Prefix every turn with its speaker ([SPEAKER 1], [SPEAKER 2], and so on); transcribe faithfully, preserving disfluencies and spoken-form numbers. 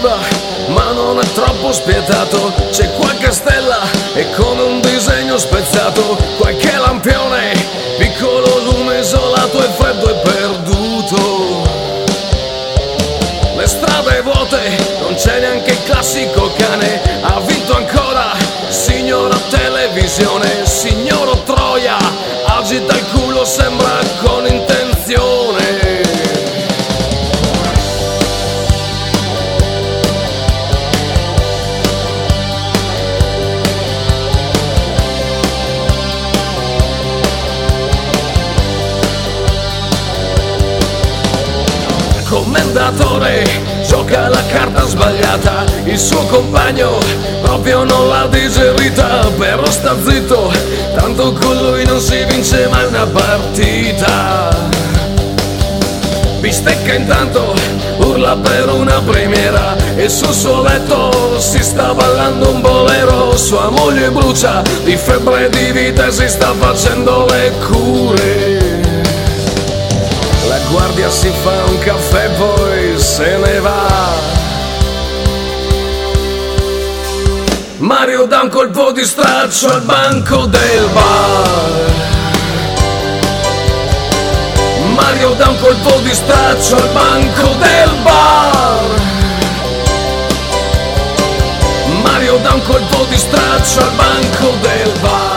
[SPEAKER 1] arriva, ma non è troppo spietato. C'è qualche stella e con un disegno spezzato, qualche lampione, piccolo lume isolato e freddo e perduto. Le strade vuote, non c'è neanche il classico cane. Ha vinto ancora, signora televisione, signoro Troia, agita il culo, sembra con intenzione. Commendatore gioca la carta sbagliata, il suo compagno proprio non l'ha digerita, però sta zitto, tanto con lui non si vince mai una partita. Bistecca intanto urla per una premiera e sul suo letto si sta ballando un bolero. Sua moglie brucia di febbre e di vita e si sta facendo le cure. La guardia si fa un caffè poi se ne va. Mario dà un colpo di straccio al banco del bar. Mario dà un colpo di straccio al banco del bar. Mario dà un colpo di straccio al banco del bar.